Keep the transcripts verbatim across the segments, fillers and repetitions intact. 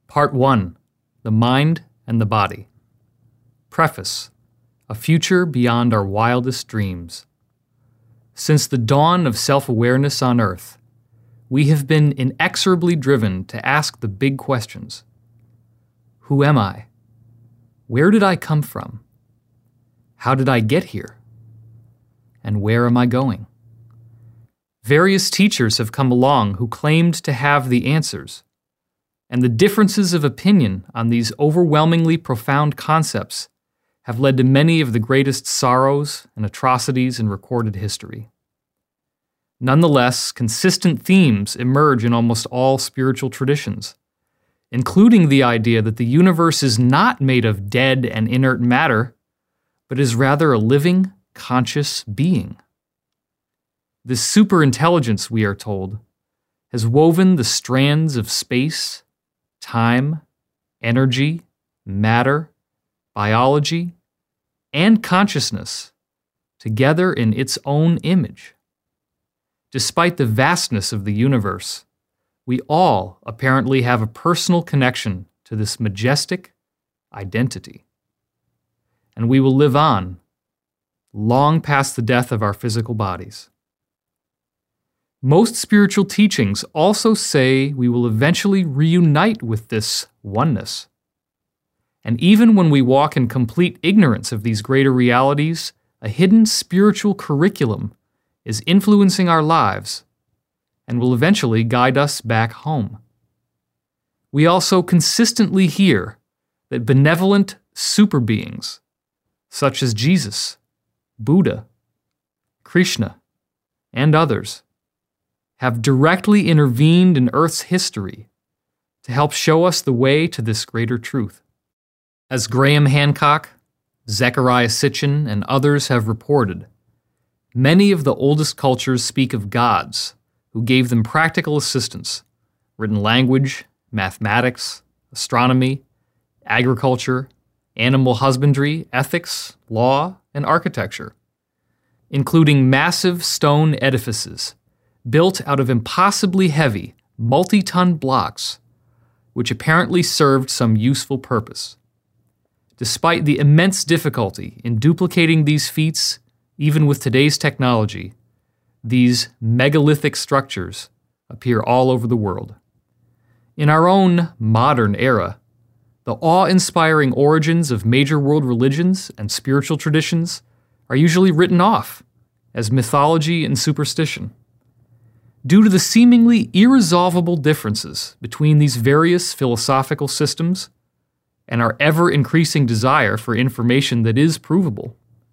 Part one. The Mind and the Body. Preface. A future beyond our wildest dreams. Since the dawn of self-awareness on Earth, we have been inexorably driven to ask the big questions. Who am I? Where did I come from? How did I get here? And where am I going? Various teachers have come along who claimed to have the answers, and the differences of opinion on these overwhelmingly profound concepts have led to many of the greatest sorrows and atrocities in recorded history. Nonetheless, consistent themes emerge in almost all spiritual traditions, including the idea that the universe is not made of dead and inert matter, but is rather a living, conscious being. This superintelligence, we are told, has woven the strands of space, time, energy, matter, biology, and consciousness together in its own image. Despite the vastness of the universe, we all apparently have a personal connection to this majestic identity. And we will live on, long past the death of our physical bodies. Most spiritual teachings also say we will eventually reunite with this oneness. And even when we walk in complete ignorance of these greater realities, a hidden spiritual curriculum is influencing our lives and will eventually guide us back home. We also consistently hear that benevolent super beings, such as Jesus, Buddha, Krishna, and others, have directly intervened in Earth's history to help show us the way to this greater truth. As Graham Hancock, Zecharia Sitchin, and others have reported, many of the oldest cultures speak of gods who gave them practical assistance, written language, mathematics, astronomy, agriculture, animal husbandry, ethics, law, and architecture, including massive stone edifices built out of impossibly heavy, multi-ton blocks, which apparently served some useful purpose. Despite the immense difficulty in duplicating these feats, even with today's technology, these megalithic structures appear all over the world. In our own modern era, the awe-inspiring origins of major world religions and spiritual traditions are usually written off as mythology and superstition. Due to the seemingly irresolvable differences between these various philosophical systems and our ever-increasing desire for information that is provable,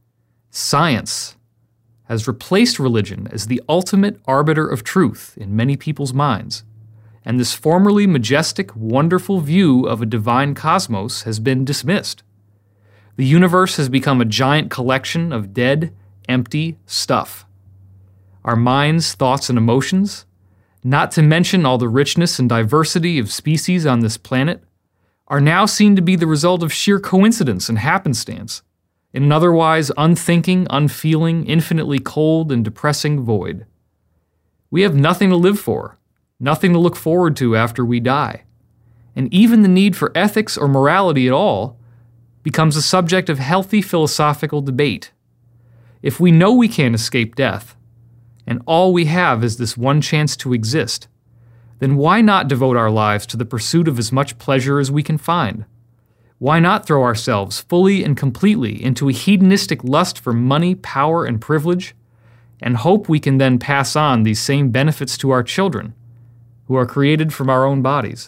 science has replaced religion as the ultimate arbiter of truth in many people's minds, and this formerly majestic, wonderful view of a divine cosmos has been dismissed. The universe has become a giant collection of dead, empty stuff. Our minds, thoughts, and emotions, not to mention all the richness and diversity of species on this planet, are now seen to be the result of sheer coincidence and happenstance, in an otherwise unthinking, unfeeling, infinitely cold and depressing void. We have nothing to live for, nothing to look forward to after we die, and even the need for ethics or morality at all becomes a subject of healthy philosophical debate. If we know we can't escape death, and all we have is this one chance to exist, then why not devote our lives to the pursuit of as much pleasure as we can find? Why not throw ourselves fully and completely into a hedonistic lust for money, power, and privilege, and hope we can then pass on these same benefits to our children, who are created from our own bodies?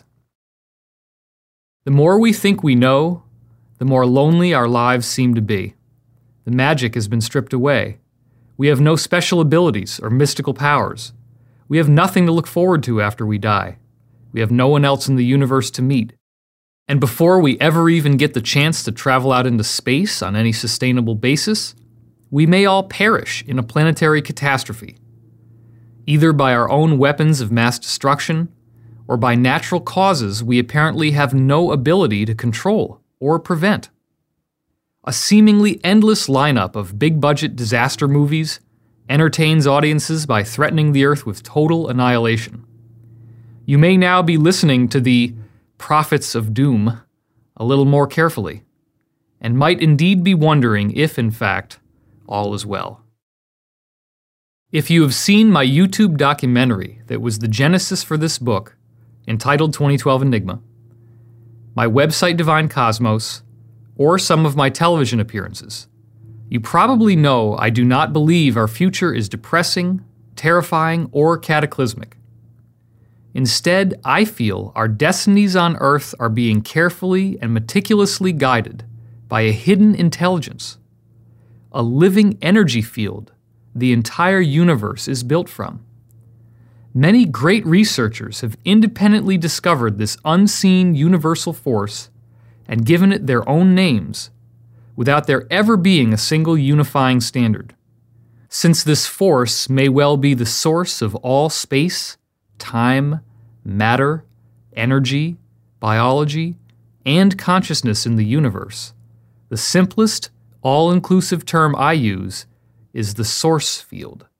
The more we think we know, the more lonely our lives seem to be. The magic has been stripped away. We have no special abilities or mystical powers. We have nothing to look forward to after we die. We have no one else in the universe to meet. And before we ever even get the chance to travel out into space on any sustainable basis, we may all perish in a planetary catastrophe, either by our own weapons of mass destruction or by natural causes we apparently have no ability to control or prevent. A seemingly endless lineup of big-budget disaster movies entertains audiences by threatening the Earth with total annihilation. You may now be listening to the prophets of doom a little more carefully, and might indeed be wondering if, in fact, all is well. If you have seen my YouTube documentary that was the genesis for this book, entitled twenty twelve Enigma, my website Divine Cosmos, or some of my television appearances, you probably know I do not believe our future is depressing, terrifying, or cataclysmic. Instead, I feel our destinies on Earth are being carefully and meticulously guided by a hidden intelligence, a living energy field the entire universe is built from. Many great researchers have independently discovered this unseen universal force and given it their own names, without there ever being a single unifying standard. Since this force may well be the source of all space, time, matter, energy, biology, and consciousness in the universe, the simplest, all-inclusive term I use is the source field.